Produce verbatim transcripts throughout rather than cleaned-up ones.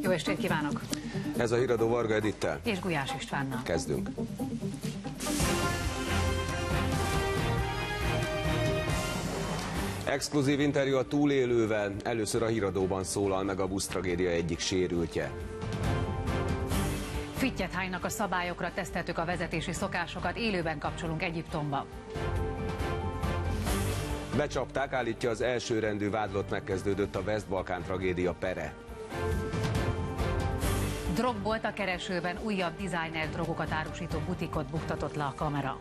Jó estét kívánok! Ez a Híradó Varga Edittel és Gulyás Istvánnal. Kezdünk. Exkluzív interjú a túlélővel. Először a Híradóban szólal meg a busztragédia egyik sérültje. Fittyet hánynak a szabályokra, teszteltük a vezetési szokásokat, élőben kapcsolunk Egyiptomba. Becsapták, állítja az elsőrendű vádlott, megkezdődött a West-Balkán tragédia pere. Drogbolt a keresőben, újabb designer drogokat árusító butikot buktatott le a kamera.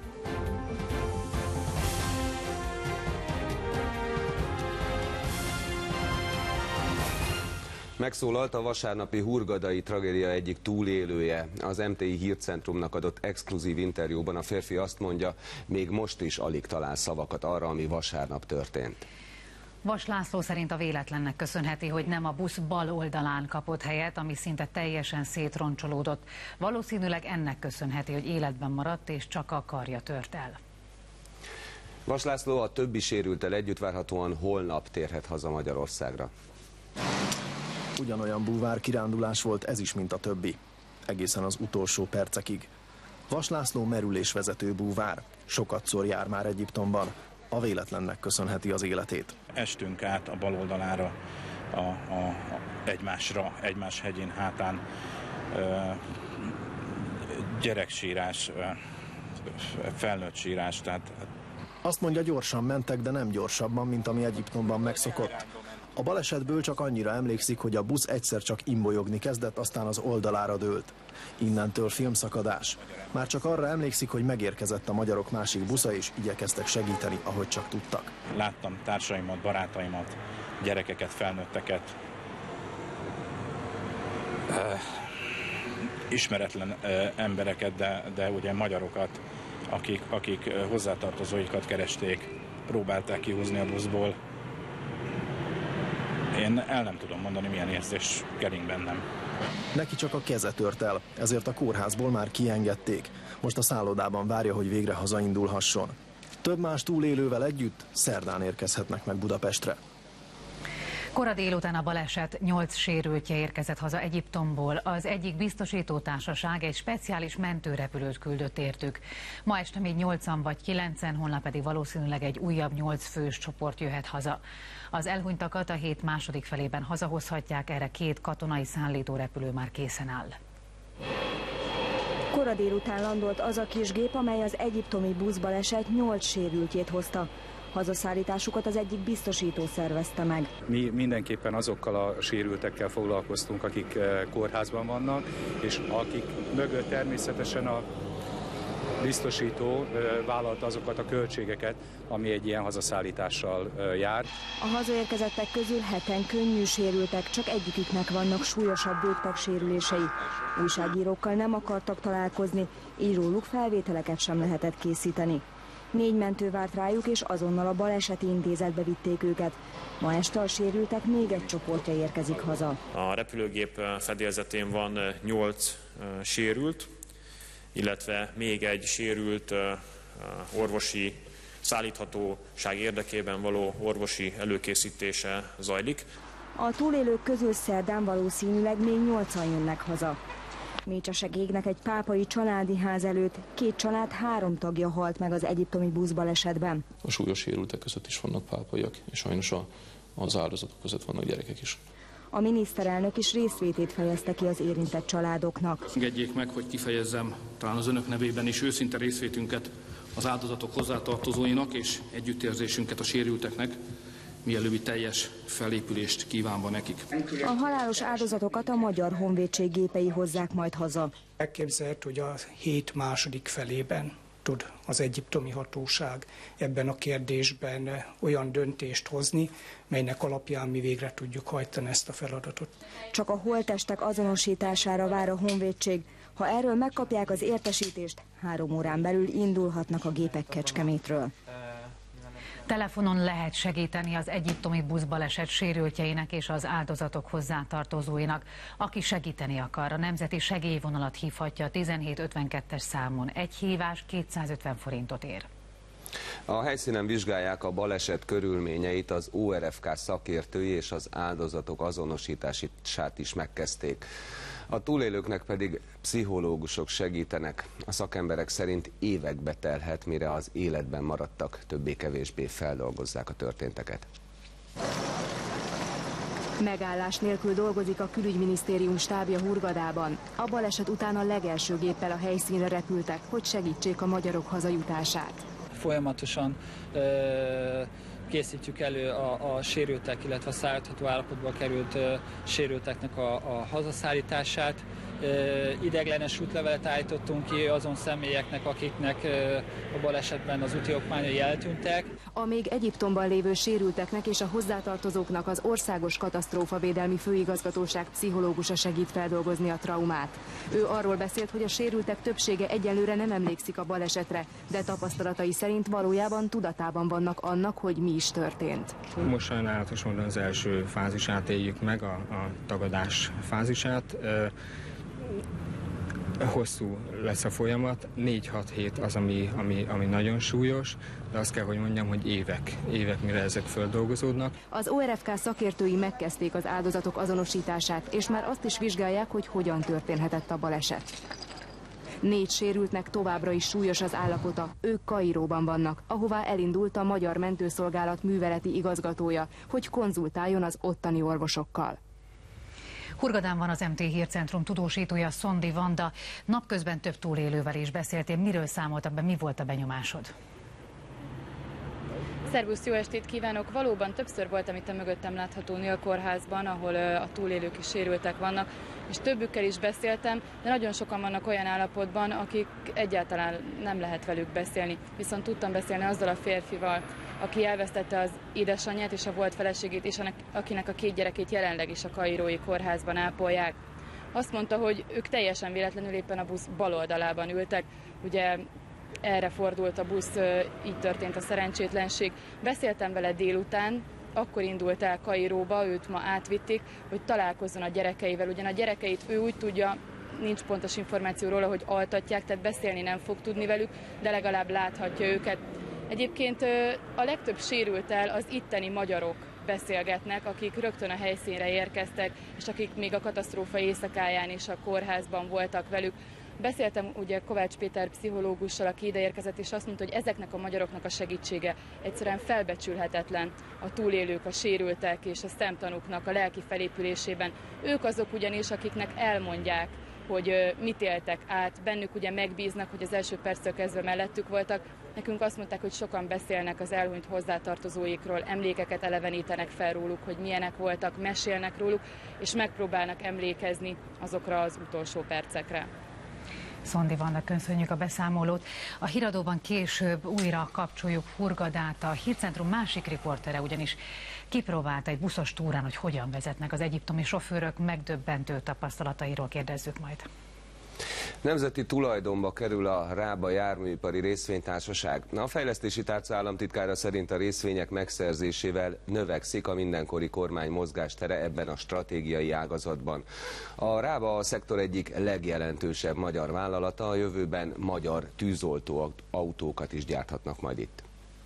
Megszólalt a vasárnapi hurgadai tragédia egyik túlélője. Az em té i hírcentrumnak adott exkluzív interjúban a férfi azt mondja, még most is alig talál szavakat arra, ami vasárnap történt. Vas László szerint a véletlennek köszönheti, hogy nem a busz bal oldalán kapott helyet, ami szinte teljesen szétroncsolódott. Valószínűleg ennek köszönheti, hogy életben maradt és csak a karja tört el. Vas László a többi sérülttel együtt várhatóan holnap térhet haza Magyarországra. Ugyanolyan búvár kirándulás volt ez is, mint a többi. Egészen az utolsó percekig. Vas László merülésvezető búvár. Sokatszor jár már Egyiptomban. A véletlennek köszönheti az életét. Estünk át a bal oldalára, a, a, a egymásra, egymás hegyén hátán. E, gyereksírás, e, felnőtt sírás. Tehát... Azt mondja, gyorsan mentek, de nem gyorsabban, mint ami Egyiptomban megszokott. A balesetből csak annyira emlékszik, hogy a busz egyszer csak imbolyogni kezdett, aztán az oldalára dőlt. Innentől filmszakadás. Már csak arra emlékszik, hogy megérkezett a magyarok másik busza, és igyekeztek segíteni, ahogy csak tudtak. Láttam társaimat, barátaimat, gyerekeket, felnőtteket, uh, ismeretlen uh, embereket, de, de ugye magyarokat, akik, akik uh, hozzátartozóikat keresték, próbálták kihúzni a buszból. Én el nem tudom mondani, milyen érzés kering bennem. Neki csak a keze tört el, ezért a kórházból már kiengedték. Most a szállodában várja, hogy végre hazaindulhasson. Több más túlélővel együtt szerdán érkezhetnek meg Budapestre. Kora délután a baleset nyolc sérültje érkezett haza Egyiptomból. Az egyik biztosítótársaság egy speciális mentőrepülőt küldött értük. Ma este még nyolcan vagy kilencen, holnap pedig valószínűleg egy újabb nyolc fős csoport jöhet haza. Az elhunytakat a hét második felében hazahozhatják, erre két katonai szállítórepülő már készen áll. Kora délután landolt az a kis gép, amely az egyiptomi buszbaleset nyolc sérültjét hozta. Hazaszállításukat az egyik biztosító szervezte meg. Mi mindenképpen azokkal a sérültekkel foglalkoztunk, akik kórházban vannak, és akik mögött természetesen a biztosító vállalta azokat a költségeket, ami egy ilyen hazaszállítással jár. A hazaérkezettek közül heten könnyű sérültek, csak egyiküknek vannak súlyosabb végtag sérülései. Újságírókkal nem akartak találkozni, így róluk felvételeket sem lehetett készíteni. Négy mentő várt rájuk, és azonnal a baleseti intézetbe vitték őket. Ma este a sérültek még egy csoportja érkezik haza. A repülőgép fedélzetén van nyolc sérült, illetve még egy sérült orvosi szállíthatóság érdekében való orvosi előkészítése zajlik. A túlélők közül szerdán valószínűleg még nyolcan jönnek haza. Mécsesek égnek egy pápai családi ház előtt, két család három tagja halt meg az egyiptomi buszbalesetben. A súlyos sérültek között is vannak pápaiak, és sajnos az áldozatok között vannak gyerekek is. A miniszterelnök is részvétét fejezte ki az érintett családoknak. Engedjék meg, hogy kifejezzem talán az önök nevében is őszinte részvétünket az áldozatok hozzátartozóinak és együttérzésünket a sérülteknek, mielőbbi teljes felépülést kívánva nekik. A halálos áldozatokat a Magyar Honvédség gépei hozzák majd haza. Elképzelhető, hogy a hét második felében tud az egyiptomi hatóság ebben a kérdésben olyan döntést hozni, melynek alapján mi végre tudjuk hajtani ezt a feladatot. Csak a holttestek azonosítására vár a honvédség. Ha erről megkapják az értesítést, három órán belül indulhatnak a gépek Kecskemétről. Telefonon lehet segíteni az egyiptomi buszbaleset sérültjeinek és az áldozatok hozzátartozóinak. Aki segíteni akar, a nemzeti segélyvonalat hívhatja a tizenhét ötvenkettes számon. Egy hívás kétszázötven forintot ér. A helyszínen vizsgálják a baleset körülményeit, az o er ef ká szakértői és az áldozatok azonosítását is megkezdték. A túlélőknek pedig pszichológusok segítenek. A szakemberek szerint évekbe telhet, mire az életben maradtak többé-kevésbé feldolgozzák a történteket. Megállás nélkül dolgozik a Külügyminisztérium stábja Hurgadában. A baleset után a legelső géppel a helyszínre repültek, hogy segítsék a magyarok hazajutását. Folyamatosan ö, készítjük elő a, a sérültek, illetve a szállítható állapotba került ö, sérülteknek a, a hazaszállítását. Ö, ideiglenes útlevelet állítottunk ki azon személyeknek, akiknek ö, a balesetben az úti okmányai eltűntek. A még Egyiptomban lévő sérülteknek és a hozzátartozóknak az Országos Katasztrófavédelmi Főigazgatóság pszichológusa segít feldolgozni a traumát. Ő arról beszélt, hogy a sérültek többsége egyelőre nem emlékszik a balesetre, de tapasztalatai szerint valójában tudatában vannak annak, hogy mi is történt. Most sajnálatos módon az első fázisát éljük meg, a, a tagadás fázisát. Hosszú lesz a folyamat, négy-hat hét az, ami, ami, ami nagyon súlyos, de azt kell, hogy mondjam, hogy évek, évek mire ezek földolgozódnak. Az o er ef ká szakértői megkezdték az áldozatok azonosítását, és már azt is vizsgálják, hogy hogyan történhetett a baleset. Négy sérültnek továbbra is súlyos az állapota, ők Kairóban vannak, ahová elindult a Magyar Mentőszolgálat műveleti igazgatója, hogy konzultáljon az ottani orvosokkal. Hurgadán van az em té Hírcentrum tudósítója, Szondi Vanda. Napközben több túlélővel is beszéltél. Miről számoltak be, mi volt a benyomásod? Szervusz, jó estét kívánok! Valóban többször voltam itt a mögöttem látható nőkórházban, ahol a túlélők és sérültek vannak, és többükkel is beszéltem, de nagyon sokan vannak olyan állapotban, akik egyáltalán nem lehet velük beszélni. Viszont tudtam beszélni azzal a férfival, aki elvesztette az édesanyját és a volt feleségét, és akinek a két gyerekét jelenleg is a kairói kórházban ápolják. Azt mondta, hogy ők teljesen véletlenül éppen a busz bal oldalában ültek, ugye erre fordult a busz, így történt a szerencsétlenség. Beszéltem vele délután, akkor indult el Kairóba, őt ma átvitték, hogy találkozzon a gyerekeivel. Ugyan a gyerekeit ő úgy tudja, nincs pontos információ róla, hogy altatják, tehát beszélni nem fog tudni velük, de legalább láthatja őket. Egyébként a legtöbb sérülttel az itteni magyarok beszélgetnek, akik rögtön a helyszínre érkeztek, és akik még a katasztrófa éjszakáján is a kórházban voltak velük. Beszéltem ugye Kovács Péter pszichológussal, aki ide érkezett, és azt mondta, hogy ezeknek a magyaroknak a segítsége egyszerűen felbecsülhetetlen a túlélők, a sérültek és a szemtanúknak a lelki felépülésében. Ők azok ugyanis, akiknek elmondják, hogy mit éltek át, bennük ugye megbíznak, hogy az első perctől kezdve mellettük voltak. Nekünk azt mondták, hogy sokan beszélnek az elhunyt hozzátartozóikról, emlékeket elevenítenek fel róluk, hogy milyenek voltak, mesélnek róluk, és megpróbálnak emlékezni azokra az utolsó percekre. Szondi Vannak, köszönjük a beszámolót. A híradóban később újra kapcsoljuk Hurgadát. A Hírcentrum másik riportere ugyanis kipróbálta egy buszos túrán, hogy hogyan vezetnek az egyiptomi sofőrök, megdöbbentő tapasztalatairól kérdezzük majd. Nemzeti tulajdonba kerül a Rába Járműipari Részvénytársaság. A fejlesztési tárca államtitkára szerint a részvények megszerzésével növekszik a mindenkori kormány mozgástere ebben a stratégiai ágazatban. A Rába a szektor egyik legjelentősebb magyar vállalata, a jövőben magyar tűzoltó autókat is gyárthatnak majd itt.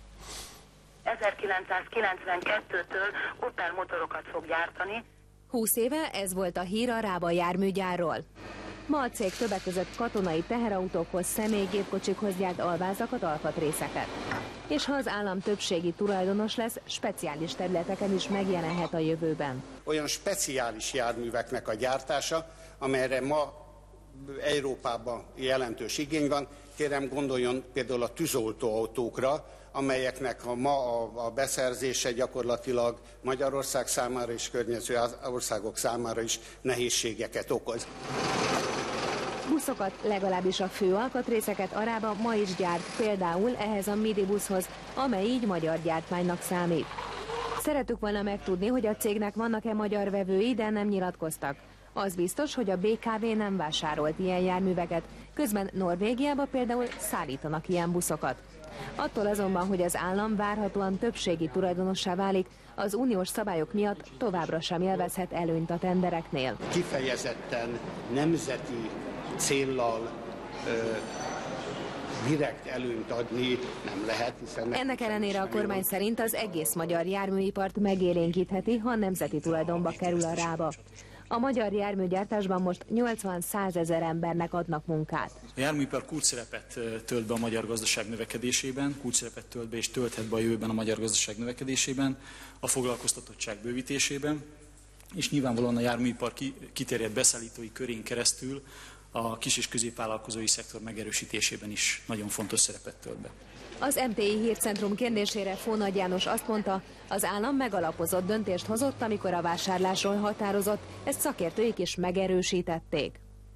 ezerkilencszázkilencvenkettőtől Opel motorokat fog gyártani. húsz éve ez volt a hír a Rába járműgyárról. Ma a cég többek között katonai teherautókhoz, személygépkocsikhoz gyárt alvázakat, alkatrészeket. És ha az állam többségi tulajdonos lesz, speciális területeken is megjelenhet a jövőben. Olyan speciális járműveknek a gyártása, amelyre ma Európában jelentős igény van, kérem gondoljon például a tűzoltóautókra, amelyeknek a ma a, a beszerzése gyakorlatilag Magyarország számára és környező országok számára is nehézségeket okoz. Buszokat, legalábbis a fő alkatrészeket a Rába ma is gyárt, például ehhez a Midi buszhoz, amely így magyar gyártmánynak számít. Szeretük volna megtudni, hogy a cégnek vannak-e magyar vevői, de nem nyilatkoztak. Az biztos, hogy a bé ká vé nem vásárolt ilyen járműveket, közben Norvégiába például szállítanak ilyen buszokat. Attól azonban, hogy az állam várhatóan többségi tulajdonossá válik, az uniós szabályok miatt továbbra sem élvezhet előnyt a tendereknél. Kifejezetten nemzeti céllal ö, direkt előnyt adni nem lehet, hiszen... Ennek ellenére a kormány szerint az egész magyar járműipart megélénkítheti, ha nemzeti tulajdonba kerül a rába. A magyar járműgyártásban most nyolcvan-százezer embernek adnak munkát. A járműipar kulcsszerepet tölt be a magyar gazdaság növekedésében, kulcsszerepet tölt be és tölthet be a jövőben a magyar gazdaság növekedésében, a foglalkoztatottság bővítésében, és nyilvánvalóan a járműipar kiterjedt beszállítói körén keresztül a kis- és középvállalkozói szektor megerősítésében is nagyon fontos szerepet tölt be. Az em té i Hírcentrum kérdésére Fónagy János azt mondta, az állam megalapozott döntést hozott, amikor a vásárlásról határozott, ezt szakértőik is megerősítették.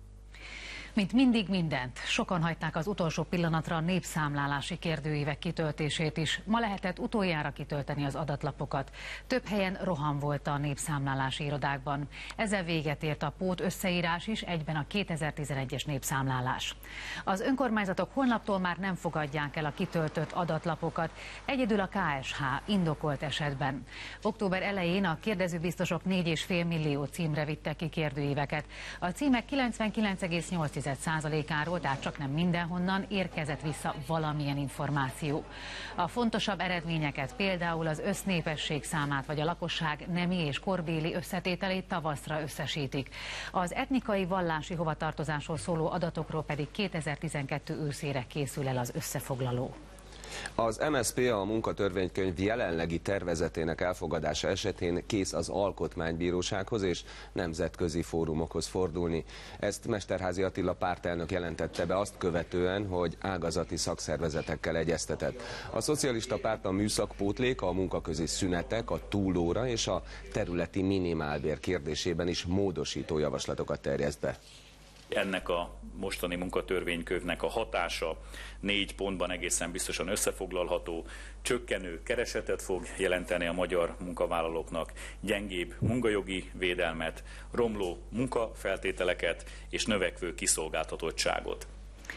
Mint mindig mindent, sokan hagyták az utolsó pillanatra a népszámlálási kérdőívek kitöltését is. Ma lehetett utoljára kitölteni az adatlapokat. Több helyen roham volt a népszámlálási irodákban. Ezzel véget ért a pót összeírás is, egyben a kétezer-tizenegyes népszámlálás. Az önkormányzatok holnaptól már nem fogadják el a kitöltött adatlapokat, egyedül a ká es há indokolt esetben. Október elején a kérdezőbiztosok négy egész öt millió címre vittek ki kérdőíveket. A címek kilencvenkilenc egész nyolc százalékáról, tehát csak nem mindenhonnan érkezett vissza valamilyen információ. A fontosabb eredményeket, például az össznépesség számát vagy a lakosság nemi és korbéli összetételét tavaszra összesítik. Az etnikai vallási hovatartozásról szóló adatokról pedig kétezer-tizenkettő őszére készül el az összefoglaló. Az em es zé pé a munkatörvénykönyv jelenlegi tervezetének elfogadása esetén kész az Alkotmánybírósághoz és nemzetközi fórumokhoz fordulni. Ezt Mesterházy Attila pártelnök jelentette be azt követően, hogy ágazati szakszervezetekkel egyeztetett. A szocialista párt a műszakpótlék, a munkaközi szünetek, a túlóra és a területi minimálbér kérdésében is módosító javaslatokat terjeszt be. Ennek a mostani munkatörvénykönyvnek a hatása négy pontban egészen biztosan összefoglalható. Csökkenő keresetet fog jelenteni a magyar munkavállalóknak, gyengébb munkajogi védelmet, romló munkafeltételeket és növekvő kiszolgáltatottságot.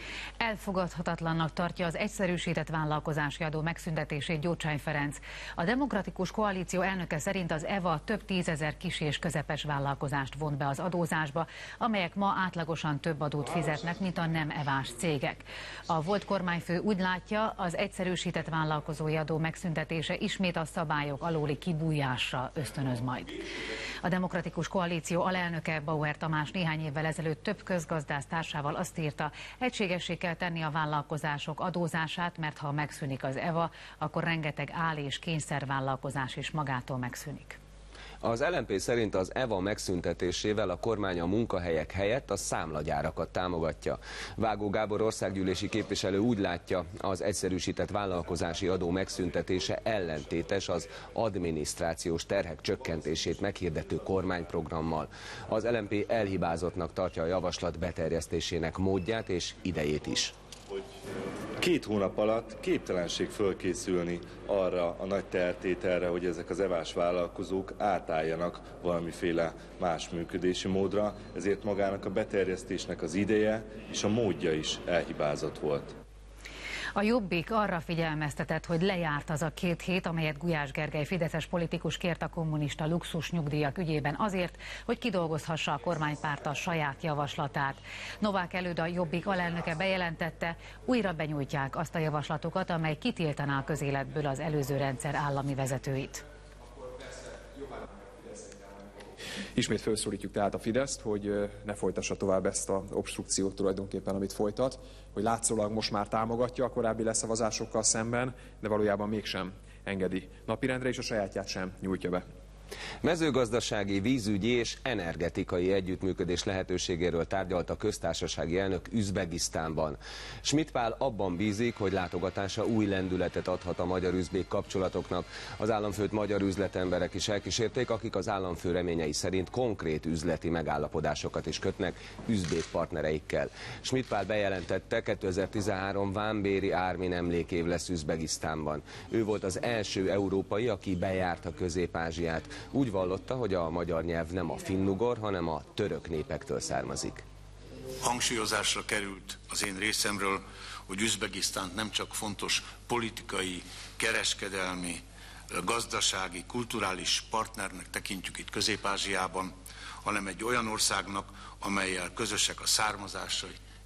Elfogadhatatlannak tartja az egyszerűsített vállalkozási adó megszüntetését Gyurcsány Ferenc. A Demokratikus Koalíció elnöke szerint az é vé á több tízezer kis és közepes vállalkozást vont be az adózásba, amelyek ma átlagosan több adót fizetnek, mint a nem é vé á-s cégek. A volt kormányfő úgy látja, az egyszerűsített vállalkozói adó megszüntetése ismét a szabályok alóli kibújásra ösztönöz majd. A Demokratikus Koalíció alelnöke Bauer Tamás néhány évvel ezelőtt több közgazdász társával azt írta, egységessé kell tenni a vállalkozások adózását, mert ha megszűnik az é vé á, akkor rengeteg áll- és kényszervállalkozás is magától megszűnik. Az el em pé szerint az é vé á megszüntetésével a kormány a munkahelyek helyett a számlagyárakat támogatja. Vágó Gábor országgyűlési képviselő úgy látja, az egyszerűsített vállalkozási adó megszüntetése ellentétes az adminisztrációs terhek csökkentését meghirdető kormányprogrammal. Az el em pé elhibázottnak tartja a javaslat beterjesztésének módját és idejét is. Két hónap alatt képtelenség fölkészülni arra a nagy tehertételre, hogy ezek az é vé á-s vállalkozók átálljanak valamiféle más működési módra, ezért magának a beterjesztésnek az ideje és a módja is elhibázott volt. A Jobbik arra figyelmeztetett, hogy lejárt az a két hét, amelyet Gulyás Gergely fideszes politikus kért a kommunista luxus nyugdíjak ügyében azért, hogy kidolgozhassa a kormánypárt a saját javaslatát. Novák Előd, a Jobbik alelnöke bejelentette, újra benyújtják azt a javaslatokat, amely kitiltaná a közéletből az előző rendszer állami vezetőit. Ismét felszólítjuk tehát a Fideszt, hogy ne folytassa tovább ezt az obstrukciót tulajdonképpen, amit folytat, hogy látszólag most már támogatja a korábbi leszavazásokkal szemben, de valójában mégsem engedi napirendre, és a sajátját sem nyújtja be. Mezőgazdasági, vízügyi és energetikai együttműködés lehetőségéről tárgyalt a köztársasági elnök Üzbegisztánban. Schmidt Pál abban bízik, hogy látogatása új lendületet adhat a magyar-üzbék kapcsolatoknak. Az államfőt magyar üzletemberek is elkísérték, akik az államfő reményei szerint konkrét üzleti megállapodásokat is kötnek üzbék partnereikkel. Schmidt Pál bejelentette, kétezer-tizenhárom vámbéri Ármin emlékév lesz Üzbegisztánban. Ő volt az első európai, aki bejárta Közép-Ázsiát. Úgy vallotta, hogy a magyar nyelv nem a finnugor, hanem a török népektől származik. Hangsúlyozásra került az én részemről, hogy Üzbegisztánt nem csak fontos politikai, kereskedelmi, gazdasági, kulturális partnernek tekintjük itt Közép-Ázsiában, hanem egy olyan országnak, amellyel közösek a származásai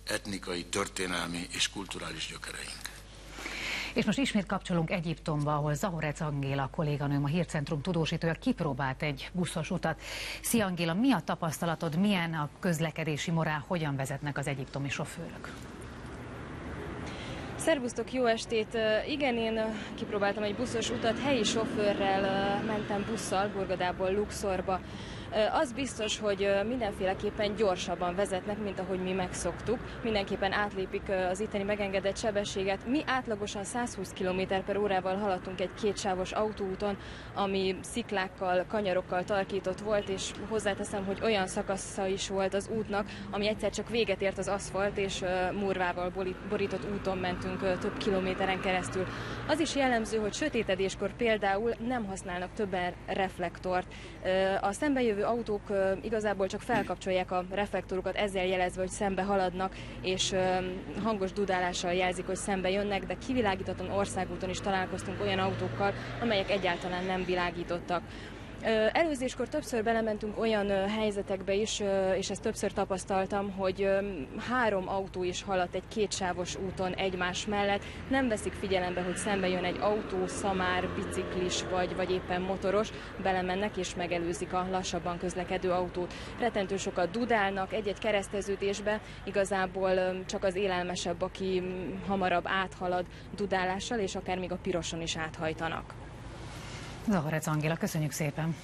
etnikai, történelmi és kulturális gyökereink. És most ismét kapcsolunk Egyiptomba, ahol Zahorec Angéla kolléganőm, a Hírcentrum tudósítója kipróbált egy buszos utat. Szia Angéla, mi a tapasztalatod, milyen a közlekedési morál, hogyan vezetnek az egyiptomi sofőrök? Szervusztok, jó estét! Igen, én kipróbáltam egy buszos utat, helyi sofőrrel mentem busszal Hurgadából Luxorba. Az biztos, hogy mindenféleképpen gyorsabban vezetnek, mint ahogy mi megszoktuk. Mindenképpen átlépik az itteni megengedett sebességet. Mi átlagosan száz húsz kilométer per órával haladtunk egy kétsávos autóúton, ami sziklákkal, kanyarokkal tarkított volt, és hozzáteszem, hogy olyan szakasza is volt az útnak, ami egyszer csak véget ért az aszfalt, és murvával borított úton mentünk több kilométeren keresztül. Az is jellemző, hogy sötétedéskor például nem használnak többen reflektort. A szembejövő autók igazából csak felkapcsolják a reflektorokat, ezzel jelezve, hogy szembe haladnak, és hangos dudálással jelzik, hogy szembe jönnek, de kivilágítatlan országúton is találkoztunk olyan autókkal, amelyek egyáltalán nem világítottak. Előzéskor többször belementünk olyan helyzetekbe is, és ezt többször tapasztaltam, hogy három autó is haladt egy kétsávos úton egymás mellett. Nem veszik figyelembe, hogy szembe jön egy autó, szamár, biciklis vagy, vagy éppen motoros, belemennek és megelőzik a lassabban közlekedő autót. Rettentő sokat dudálnak egy-egy kereszteződésbe, igazából csak az élelmesebb, aki hamarabb áthalad dudálással, és akár még a piroson is áthajtanak. Zahorec Angéla, köszönjük szépen!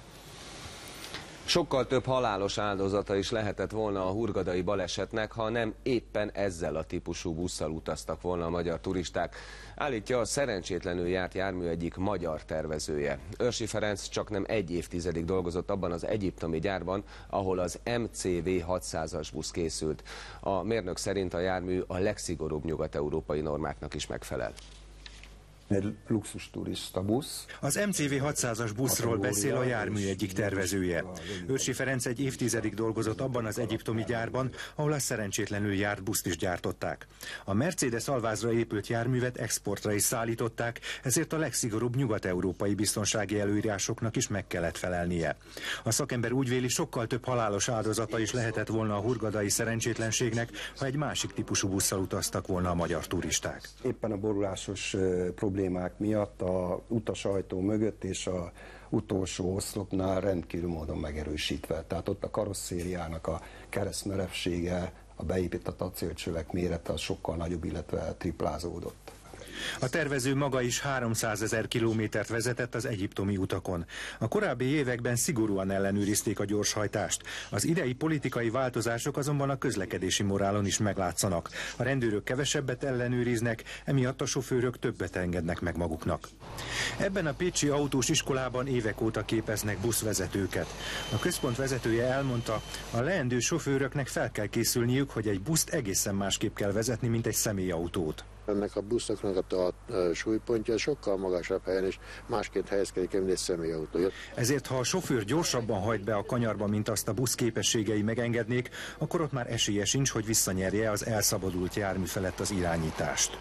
Sokkal több halálos áldozata is lehetett volna a hurgadai balesetnek, ha nem éppen ezzel a típusú busszal utaztak volna a magyar turisták, állítja a szerencsétlenül járt jármű egyik magyar tervezője. Őrsi Ferenc csaknem egy évtizedig dolgozott abban az egyiptomi gyárban, ahol az em cé vé hatszázas busz készült. A mérnök szerint a jármű a legszigorúbb nyugat-európai normáknak is megfelel. Egy luxus turista busz. Az em cé vé hatszázas buszról beszél a jármű egyik tervezője. Őrsi Ferenc egy évtizedig dolgozott abban az egyiptomi gyárban, ahol a szerencsétlenül járt buszt is gyártották. A Mercedes alvázra épült járművet exportra is szállították, ezért a legszigorúbb nyugat-európai biztonsági előírásoknak is meg kellett felelnie. A szakember úgy véli, sokkal több halálos áldozata is lehetett volna a hurgadai szerencsétlenségnek, ha egy másik típusú busszal utaztak volna a magyar turisták. Éppen a borulásos problémák problémák miatt a utasajtó mögött és a utolsó oszlopnál rendkívül módon megerősítve. Tehát ott a karosszériának a keresztmerevsége, a beépített acélcsövek mérete az sokkal nagyobb, illetve triplázódott. A tervező maga is háromszázezer kilométert vezetett az egyiptomi utakon. A korábbi években szigorúan ellenőrizték a gyorshajtást. Az idei politikai változások azonban a közlekedési morálon is meglátszanak. A rendőrök kevesebbet ellenőriznek, emiatt a sofőrök többet engednek meg maguknak. Ebben a pécsi autós iskolában évek óta képeznek buszvezetőket. A központ vezetője elmondta, a leendő sofőröknek fel kell készülniük, hogy egy buszt egészen másképp kell vezetni, mint egy személyautót. Ennek a buszoknak a súlypontja sokkal magasabb helyen és másként helyezkedik, mint egy személyautó. Ezért, ha a sofőr gyorsabban hajt be a kanyarba, mint azt a busz képességei megengednék, akkor ott már esélye sincs, hogy visszanyerje az elszabadult jármű felett az irányítást.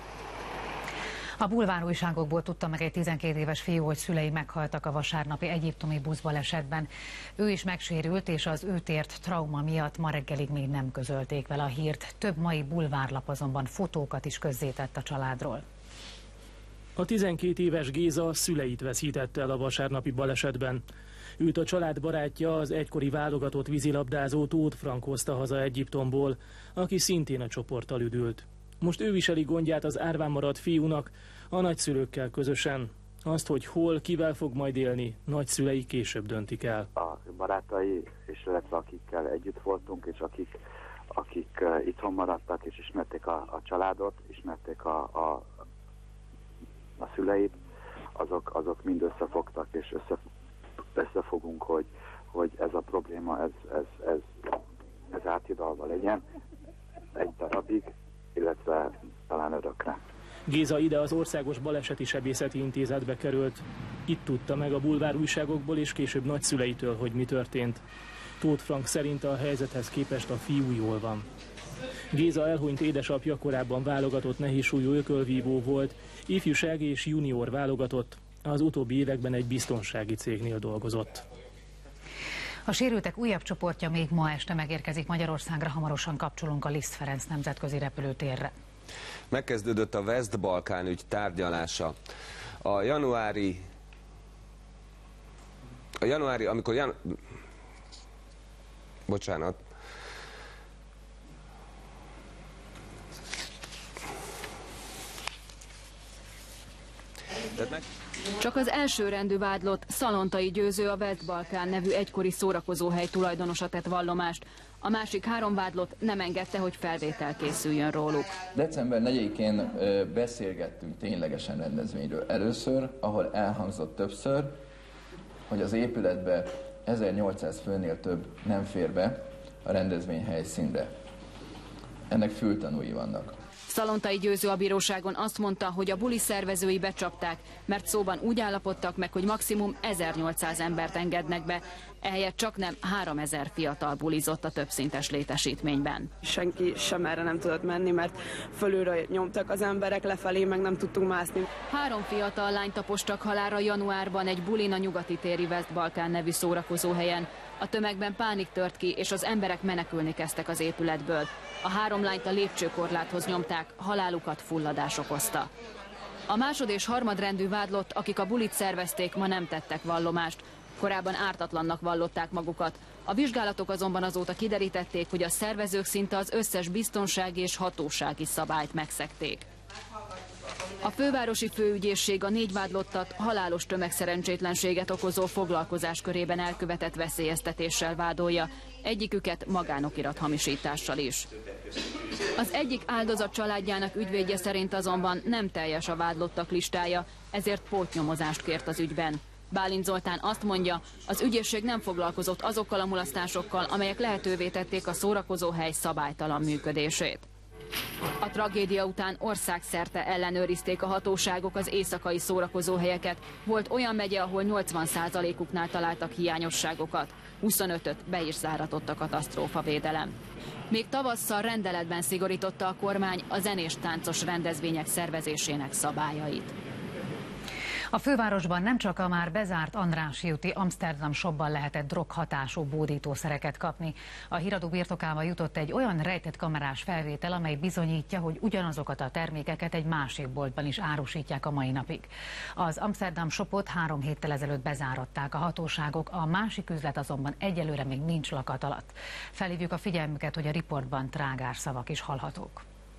A bulvárújságokból tudta meg egy tizenkét éves fiú, hogy szülei meghaltak a vasárnapi egyiptomi buszbalesetben. Ő is megsérült, és az őt ért trauma miatt ma reggelig még nem közölték vele a hírt. Több mai bulvárlap azonban fotókat is közzétett a családról. A tizenkét éves Géza szüleit veszítette el a vasárnapi balesetben. Őt a család barátja, az egykori válogatott vízilabdázó Tóth Frank hozta haza Egyiptomból, aki szintén a csoporttal üdült. Most ő viseli gondját az árván maradt fiúnak, a nagyszülőkkel közösen. Azt, hogy hol, kivel fog majd élni, nagyszülei később döntik el. A barátai, és illetve akikkel együtt voltunk, és akik, akik uh, itthon maradtak, és ismerték a, a családot, ismerték a, a, a szüleit, azok, azok mind összefogtak, és össze, összefogunk, hogy, hogy ez a probléma, ez, ez, ez, ez áthidalva legyen egy darabig, illetve talán örökre. Géza ide az Országos Baleseti Sebészeti Intézetbe került. Itt tudta meg a bulvár újságokból és később nagyszüleitől, hogy mi történt. Tóth Frank szerint a helyzethez képest a fiú jól van. Géza elhunyt édesapja korábban válogatott nehézsúlyú ökölvívó volt, ifjúság és junior válogatott, az utóbbi években egy biztonsági cégnél dolgozott. A sérültek újabb csoportja még ma este megérkezik Magyarországra, hamarosan kapcsolunk a Liszt Ferenc nemzetközi repülőtérre. Megkezdődött a West-Balkán ügy tárgyalása. A januári, a januári, amikor jan... Bocsánat. Csak az elsőrendű vádlott, Szalontai Győző, a West-Balkán nevű egykori szórakozóhely tulajdonosa tett vallomást. A másik három vádlott nem engedte, hogy felvétel készüljön róluk. december negyedikén beszélgettünk ténylegesen rendezvényről először, ahol elhangzott többször, hogy az épületbe ezernyolcszáz főnél több nem fér be a rendezvény helyszínre. Ennek fültanúi vannak. Szalontai Győző a bíróságon azt mondta, hogy a buli szervezői becsapták, mert szóban úgy állapodtak meg, hogy maximum ezernyolcszáz embert engednek be, ehelyett csak nem háromezer fiatal bulizott a többszintes létesítményben. Senki sem erre nem tudott menni, mert fölülről nyomtak az emberek, lefelé meg nem tudtunk mászni. Három fiatal lányt tapostak halálra januárban egy bulin a nyugati téri West-Balkán nevű szórakozóhelyen. A tömegben pánik tört ki, és az emberek menekülni kezdtek az épületből. A három lányt a lépcsőkorláthoz nyomták, halálukat fulladás okozta. A másod- és harmadrendű vádlott, akik a bulit szervezték, ma nem tettek vallomást. Korábban ártatlannak vallották magukat. A vizsgálatok azonban azóta kiderítették, hogy a szervezők szinte az összes biztonsági és hatósági szabályt megszegték. A fővárosi főügyészség a négy vádlottat halálos tömegszerencsétlenséget okozó foglalkozás körében elkövetett veszélyeztetéssel vádolja, egyiküket magánokirat hamisítással is. Az egyik áldozat családjának ügyvédje szerint azonban nem teljes a vádlottak listája, ezért pótnyomozást kért az ügyben. Bálint Zoltán azt mondja, az ügyészség nem foglalkozott azokkal a mulasztásokkal, amelyek lehetővé tették a szórakozóhely szabálytalan működését. A tragédia után országszerte ellenőrizték a hatóságok az éjszakai szórakozóhelyeket. Volt olyan megye, ahol nyolcvan százalékuknál találtak hiányosságokat. huszonötöt be is záratott a katasztrófavédelem. Még tavasszal rendeletben szigorította a kormány a zenés-táncos rendezvények szervezésének szabályait. A fővárosban nem csak a már bezárt Andrássy úti Amsterdam shopban lehetett droghatású bódítószereket kapni. A híradó birtokába jutott egy olyan rejtett kamerás felvétel, amely bizonyítja, hogy ugyanazokat a termékeket egy másik boltban is árusítják a mai napig. Az Amsterdam shopot három héttel ezelőtt bezáratták a hatóságok, a másik üzlet azonban egyelőre még nincs lakat alatt. Felhívjuk a figyelmüket, hogy a riportban trágár szavak is hallhatók.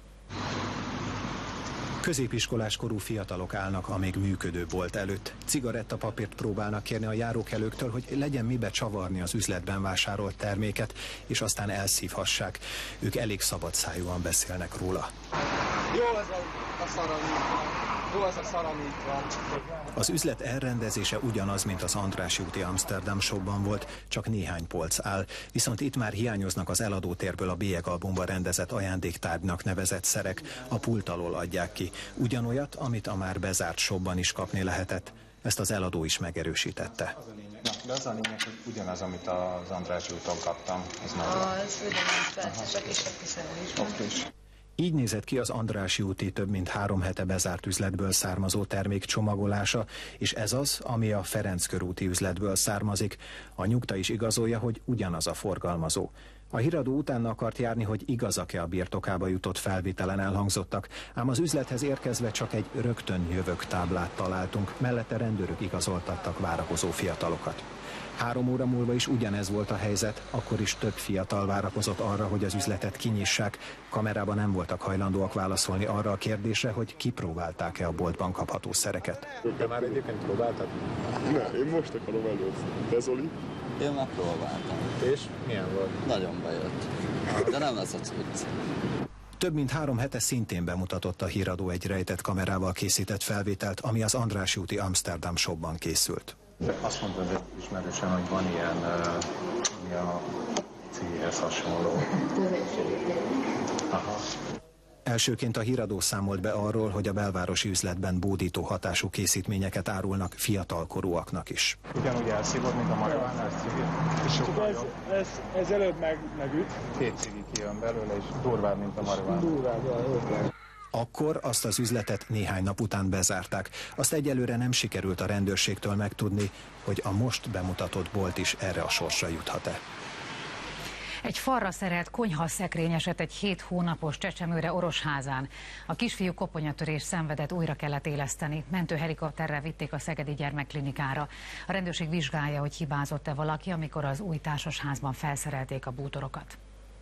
Középiskolás korú fiatalok állnak a még működő bolt előtt. Cigarettapapírt próbálnak kérni a járókelőktől, hogy legyen mibe csavarni az üzletben vásárolt terméket, és aztán elszívhassák. Ők elég szabadszájúan beszélnek róla. Jó ez a, a szaramítva. Jó ez a szaramítva. Az üzlet elrendezése ugyanaz, mint az Andrássy úti Amsterdam shopban volt, csak néhány polc áll. Viszont itt már hiányoznak az eladótérből a bélyegalbumban rendezett ajándéktárgynak nevezett szerek, a pult alól adják ki. Ugyanolyat, amit a már bezárt shopban is kapni lehetett. Ezt az eladó is megerősítette. Na, de az a lényeg, hogy ugyanaz, amit az Andrássy úton kaptam. Ez már az ugyanaz, persze, csak is a kiszerelés. Így nézett ki az Andrássy úti több mint három hete bezárt üzletből származó termék csomagolása, és ez az, ami a Ferenc körúti üzletből származik. A nyugta is igazolja, hogy ugyanaz a forgalmazó. A híradó utána akart járni, hogy igazak-e a birtokába jutott felvételen elhangzottak, ám az üzlethez érkezve csak egy rögtön jövök táblát találtunk, mellette rendőrök igazoltattak várakozó fiatalokat. Három óra múlva is ugyanez volt a helyzet, akkor is több fiatal várakozott arra, hogy az üzletet kinyissák. Kamerában nem voltak hajlandóak válaszolni arra a kérdésre, hogy kipróbálták-e a boltban kapható szereket. Te már egyébként próbáltad? Ne, én most akarom először. Te, Zoli? Én megpróbáltam. És milyen volt? Nagyon bejött. De nem ez a cucc. Több mint három hete szintén bemutatott a híradó egy rejtett kamerával készített felvételt, ami az Andrássy úti Amsterdam shopban készült. Azt mondta az ismerősen, hogy van ilyen, uh, mi a céghez hasonló. Aha. Elsőként a híradó számolt be arról, hogy a belvárosi üzletben bódító hatású készítményeket árulnak fiatalkorúaknak is. Ugyanúgy elszívod, mint a marihuánás cigi. Ez, ez, ez előbb meg, megüt. Két cigi kijön belőle, és durvább, mint a marihuánás. Durvább, durvább. Akkor azt az üzletet néhány nap után bezárták. Azt egyelőre nem sikerült a rendőrségtől megtudni, hogy a most bemutatott bolt is erre a sorsra juthat-e. Egy falra szerelt konyhaszekrény esett egy hét hónapos csecsemőre Orosházán. A kisfiú koponyatörés szenvedett, újra kellett éleszteni. Mentőhelikopterrel vitték a szegedi gyermekklinikára. A rendőrség vizsgálja, hogy hibázott-e valaki, amikor az új társasházban felszerelték a bútorokat.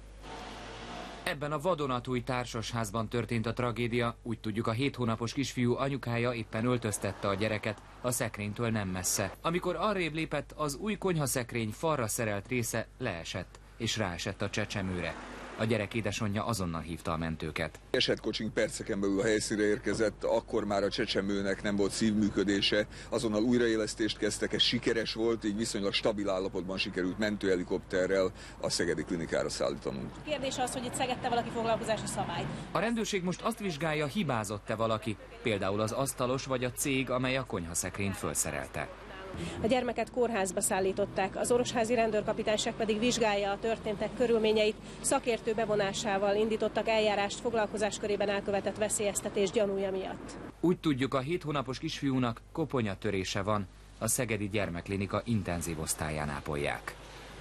Ebben a vadonatúj társasházban történt a tragédia. Úgy tudjuk, a hét hónapos kisfiú anyukája éppen öltöztette a gyereket, a szekrénytől nem messze. Amikor arrébb lépett, az új konyhaszekrény falra szerelt része leesett, és ráesett a csecsemőre. A gyerek édesanyja azonnal hívta a mentőket. Esetkocsink perceken belül a helyszínre érkezett, akkor már a csecsemőnek nem volt szívműködése, azonnal újraélesztést kezdtek, ez sikeres volt, így viszonylag stabil állapotban sikerült mentőhelikopterrel a szegedi klinikára szállítanunk. Kérdés az, hogy itt szegette valaki foglalkozási szabályt. A rendőrség most azt vizsgálja, hibázott-e valaki, például az asztalos vagy a cég, amely a konyhaszekrényt felszerelte. A gyermeket kórházba szállították, az orosházi rendőrkapitányság pedig vizsgálja a történtek körülményeit. Szakértő bevonásával indítottak eljárást foglalkozáskörében elkövetett veszélyeztetés gyanúja miatt. Úgy tudjuk, a hét hónapos kisfiúnak koponyatörése van, a szegedi gyermekklinika intenzív osztályán ápolják.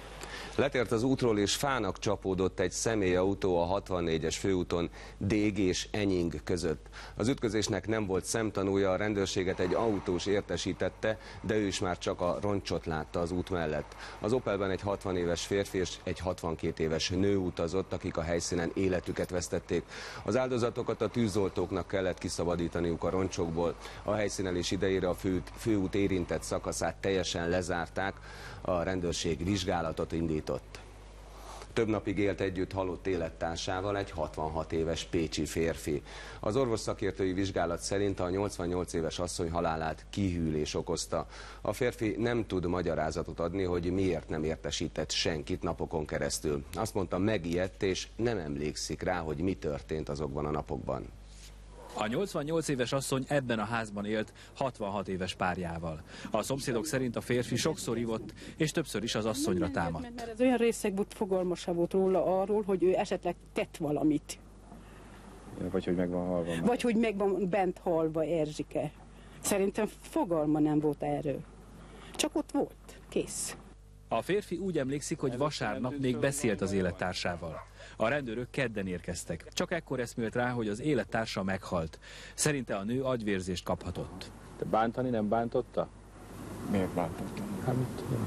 Letért az útról és fának csapódott egy személyautó a hatvannégyes főúton Dég és Enying között. Az ütközésnek nem volt szemtanúja, a rendőrséget egy autós értesítette, de ő is már csak a roncsot látta az út mellett. Az Opelben egy hatvan éves férfi és egy hatvankét éves nő utazott, akik a helyszínen életüket vesztették. Az áldozatokat a tűzoltóknak kellett kiszabadítaniuk a roncsokból. A helyszínelés idejére a fő, főút érintett szakaszát teljesen lezárták, a rendőrség vizsgálatot indított. Több napig élt együtt halott élettársával egy hatvanhat éves pécsi férfi. Az orvosszakértői vizsgálat szerint a nyolcvannyolc éves asszony halálát kihűlés okozta. A férfi nem tud magyarázatot adni, hogy miért nem értesített senkit napokon keresztül. Azt mondta, megijedt és nem emlékszik rá, hogy mi történt azokban a napokban. A nyolcvannyolc éves asszony ebben a házban élt hatvanhat éves párjával. A szomszédok szerint a férfi sokszor ivott, és többször is az asszonyra támadt. Mert ez olyan részeg volt, fogalmasa volt róla arról, hogy ő esetleg tett valamit. Vagy hogy meg van halva. Már. Vagy hogy meg van bent halva Erzsike. Szerintem fogalma nem volt erről. Csak ott volt. Kész. A férfi úgy emlékszik, hogy vasárnap még beszélt az élettársával. A rendőrök kedden érkeztek. Csak ekkor eszmélt rá, hogy az élettársa meghalt. Szerinte a nő agyvérzést kaphatott. Te bántani nem bántotta? Miért bántotta? Hát mit tudom.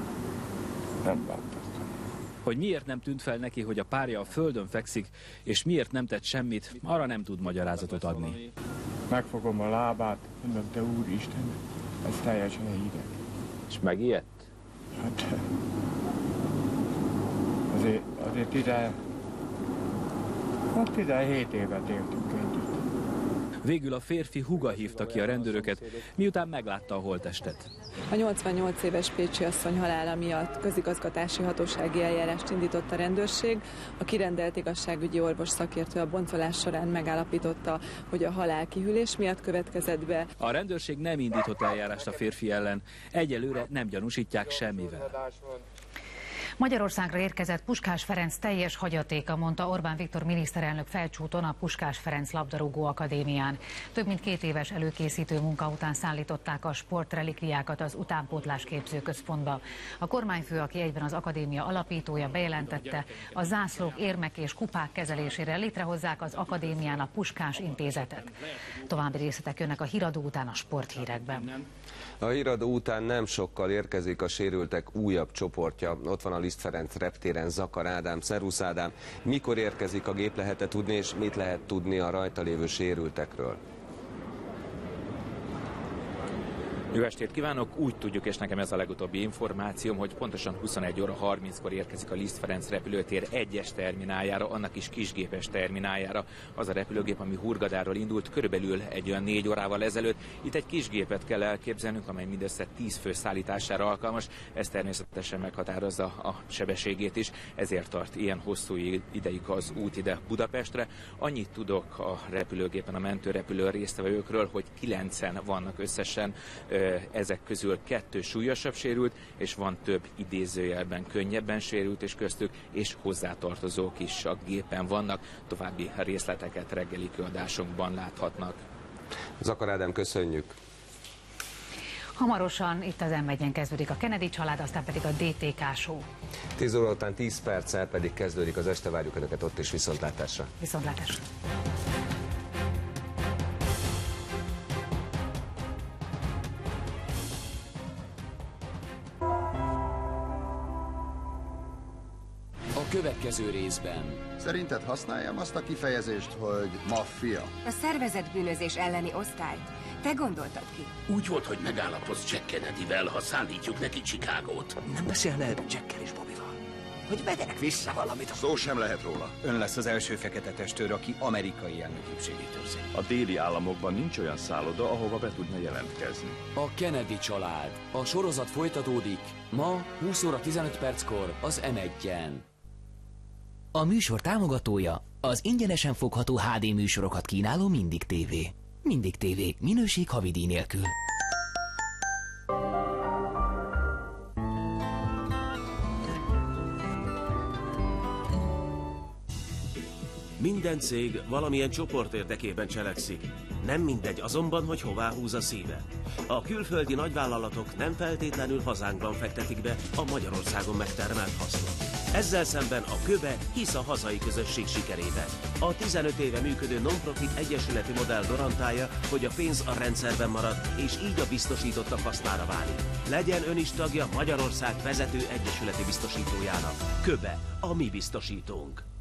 Nem bántotta. Hogy miért nem tűnt fel neki, hogy a párja a földön fekszik, és miért nem tett semmit, arra nem tud magyarázatot adni. Megfogom a lábát, mondom, te Úristen, ez teljesen hideg. És megijedt? Hát azért, azért tizen, hát tizenhét évet éltünk együtt. Végül a férfi húga hívta ki a rendőröket, miután meglátta a holttestet. A nyolcvannyolc éves pécsi asszony halála miatt közigazgatási hatósági eljárást indított a rendőrség. A kirendelt igazságügyi orvos szakértő a boncolás során megállapította, hogy a halál kihűlés miatt következett be. A rendőrség nem indított eljárást a férfi ellen, egyelőre nem gyanúsítják semmivel. Magyarországra érkezett Puskás Ferenc teljes hagyatéka, mondta Orbán Viktor miniszterelnök Felcsúton a Puskás Ferenc labdarúgó akadémián. Több mint két éves előkészítő munka után szállították a sportrelikviákat az utánpótlás képzőközpontba. A kormányfő, aki egyben az akadémia alapítója, bejelentette, a zászlók, érmek és kupák kezelésére létrehozzák az akadémián a Puskás intézetet. További részletek jönnek a híradó után a sporthírekben. A híradó után nem sokkal érkezik a sérültek újabb csoportja. Ott van a Liszt Ferenc reptéren Zakar Ádám. Szervusz Ádám, mikor érkezik a gép, lehet-e tudni, és mit lehet tudni a rajta lévő sérültekről? Jó estét kívánok! Úgy tudjuk, és nekem ez a legutóbbi információm, hogy pontosan huszonegy óra harminckor érkezik a Liszt Ferenc repülőtér egyes termináljára, annak is kisgépes termináljára. Az a repülőgép, ami Hurgadáról indult, körülbelül egy olyan négy órával ezelőtt. Itt egy kisgépet kell elképzelnünk, amely mindössze tíz fő szállítására alkalmas. Ez természetesen meghatározza a sebességét is, ezért tart ilyen hosszú ideig az út ide Budapestre. Annyit tudok a repülőgépen a mentőrepülő résztvevőkről, hogy kilencen vannak összesen ezek közül kettő súlyosabb sérült, és van több idézőjelben könnyebben sérült, és köztük és hozzátartozók is a gépen vannak. További részleteket reggeli kiadásunkban láthatnak. Zakar Ádám, köszönjük! Hamarosan itt az em egyen kezdődik a Kennedy család, aztán pedig a dé té ká show. tíz óra után tíz perccel pedig kezdődik az este, várjuk Önöket ott is, viszontlátásra. Viszontlátásra. A következő részben. Szerinted használjam azt a kifejezést, hogy maffia? A szervezett bűnözés elleni osztályt te gondoltad ki? Úgy volt, hogy megállapodsz Jack Kennedyvel, ha szállítjuk neki Chicagót. Nem beszélne erről Jackkel és Bobbyval? Hogy vegyenek vissza valamit? Szó sem lehet róla. Ön lesz az első fekete testőr, aki amerikai elnökségét őrzi. A déli államokban nincs olyan szálloda, ahova be tudna jelentkezni. A Kennedy család. A sorozat folytatódik ma húsz óra tizenöt perckor az em egyen. A műsor támogatója az ingyenesen fogható há dé műsorokat kínáló Mindig té vé. Mindig té vé, minőség havidíj nélkül. Minden cég valamilyen csoport érdekében cselekszik. Nem mindegy azonban, hogy hová húz a szíve. A külföldi nagyvállalatok nem feltétlenül hazánkban fektetik be a Magyarországon megtermelt hasznot. Ezzel szemben a Köbe hisz a hazai közösség sikerébe. A tizenöt éve működő non-profit egyesületi modell garantálja, hogy a pénz a rendszerben marad, és így a biztosítottak hasznára válik. Legyen ön is tagja Magyarország vezető egyesületi biztosítójának. Köbe, a mi biztosítónk.